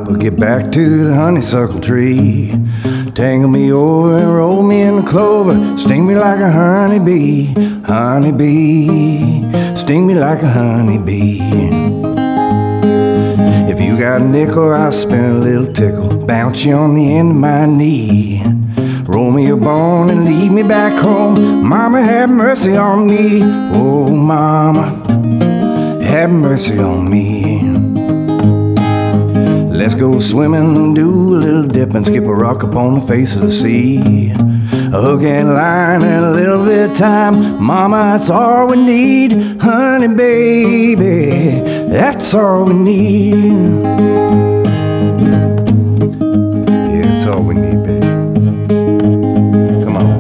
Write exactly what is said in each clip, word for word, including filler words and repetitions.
Papa, get back to the honeysuckle tree. Tangle me over and roll me in the clover. Sting me like a honeybee, honeybee. Sting me like a honeybee. If you got a nickel, I'll spend a little tickle. Bounce you on the end of my knee. Roll me a bone and lead me back home. Mama, have mercy on me. Oh, mama, have mercy on me. Let's go swimming, do a little dip and skip a rock upon the face of the sea. A hook and line and a little bit of time. Mama, that's all we need. Honey, baby, that's all we need. Yeah, that's all we need, baby. Come on.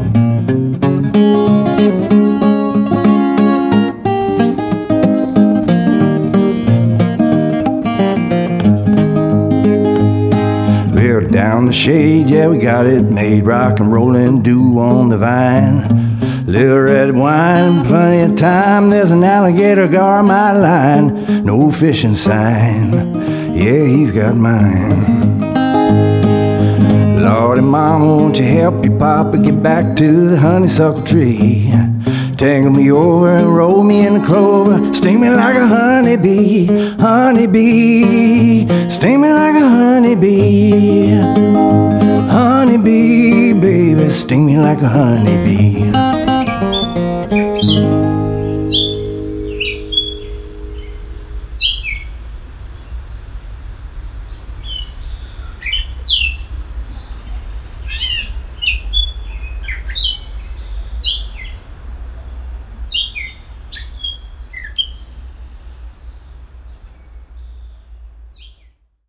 We're down the shade, yeah, we got it made. Rock and rollin', dew on the vine. Little red wine, plenty of time. There's an alligator guard my line. No fishing sign, yeah, he's got mine. Lordy, mama, won't you help your papa get back to the honeysuckle tree? Tangle me over and roll me in the clover. Sting me like a honeybee, honeybee. Sting me like a honeybee, honeybee, baby. Sting me like a honeybee.